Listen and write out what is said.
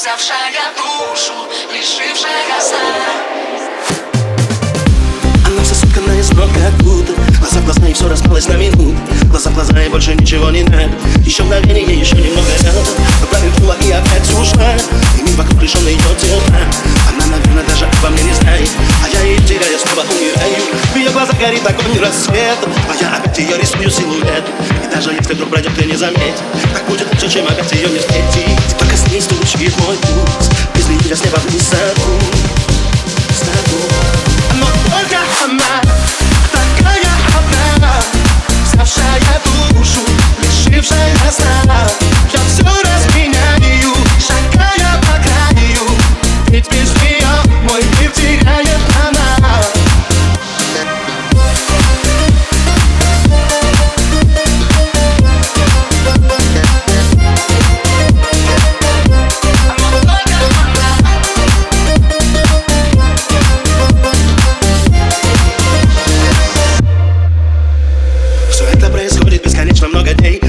взявшая душу, лишившая сна. Она вся соткана из ног, как будто глаза в глаза, и все распалось на минуту. Глаза в глаза, и больше ничего не надо. Еще мгновение, еще немного надо. Направив кулак и опять ушла. И мир вокруг лишён ее тела. Она, наверное, даже обо мне не знает. А я ее теряю, снова умираю. В ее глазах горит огонь рассвета. А я опять ее рисую силуэт. И даже если вдруг пройдет, ты не заметишь. Так будет лучше, чем опять ее не встретить. Только с ней стучит мой пульс. Без нее с неба вниз но только она, такая одна, взявшая душу, лишившая сна. Я все разменяю, шагая по краю, ведь без нее мой мир теряет она. Происходит бесконечно много дней.